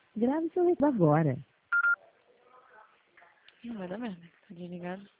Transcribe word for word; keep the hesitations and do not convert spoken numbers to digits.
Grave seu recado agora. Não vai dar merda. Tá desligado.